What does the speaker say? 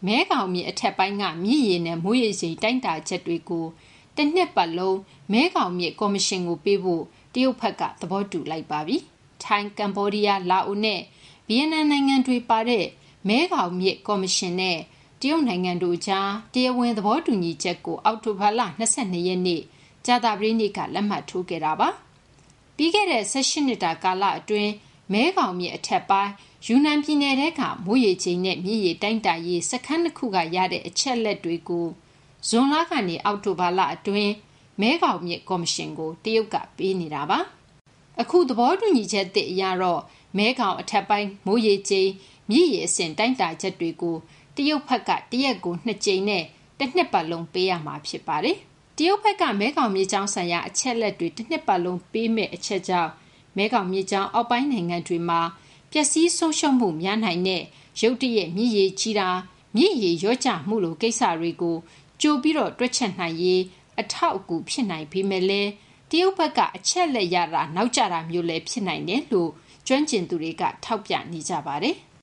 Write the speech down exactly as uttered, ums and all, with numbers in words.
မဲခေါင်မြစ်အထက်ပိုင်းကမြစ်ရေနဲ့မိုးရေချိန်တိုင်းတာချက်တွေကိုတနှစ်ပတ်လုံးမဲခေါင်မြစ်ကော်မရှင်ကိုပေးဖို့တရုတ်ဘက်ကသဘောတူလိုက်ပါပြီ။ထိုင်း၊ကမ္ဘောဒီးယား၊လာအိုနဲ့ဗီယက်နမ်နိုင်ငံတွေပါတဲ့မဲခေါင်မြစ်ကော်မရှင်နဲ့တရုတ်နိုင်ငံတို့ကြားတရားဝင်သဘောတူညီချက်ကိုအောက်တိုဘာလ၂၂ရက်နေ့ကြာသပတေးနေ့ကလက်မှတ်ထိုးခဲ့တာပါ။ပြီးခဲ့တဲ့၁၈နှစ်တာကာလအတွင်းမဲခေါင်မြစ်အထက်ပိုင်းယူနန်ပြည်နယ်ထဲကမိုးရေချိန်နဲ့မြစ်ရေတိုင်းတာရေးစခန်းတစ်ခုကရတဲ့အချက်လက်တွေကိုဇွန်လကနေအောက်တိုဘာလအတွင်းမဲခေါင်မြစ်ကော်မရှင်ကိုတရုတ်ကပေးနေတာပါ။အခုသဘောတူညီချက်သစ်အရတော့မဲခေါင်အထက်ပိုင်းမိုးရေချိန်မြစ်ရေအဆင့်တိုင်းတာချက်တွေကိုတရုတ်ဘက်ကတရက်ကိုနှစ်ကြိမ်နဲ့တစ်နှစ်ပတ်လုံးပေးရမှာဖြစ်ပါတယ်။တရုတ်ဘက်ကမဲခေါင်မြစ်ကြောင်းဆိုင်ရာအချက်လက်တွေတစ်နှစ်ပတ်လုံးပေးမဲ့အချက်ကြောင့်မဲခေါင်မြစ်ကြောင်းအောက်ပိုင်းနိုင်ငံတွေမှာပျက်စီးဆုံးရှုံးမှုများနိုင်တဲ့ရုတ်တရက်မြစ်ရေကြီးတာမြစ်ရေလျော့ကျမှုလိုကိစ္စတွေကိုကြိုပြီးတော့တွက်ချက်နိုင်ရေးအထောက်အကူဖြစ်နိုင်ပေမဲ့လည်းတရုတ်ဘက်ကအချက်လက်ရတာနောက်ကျတာမျိုးလည်းဖြစ်နိုင်တယ်လို့ကျွမ်းကျင်သူတွေကထောက်ပြနေကြပါတယ်။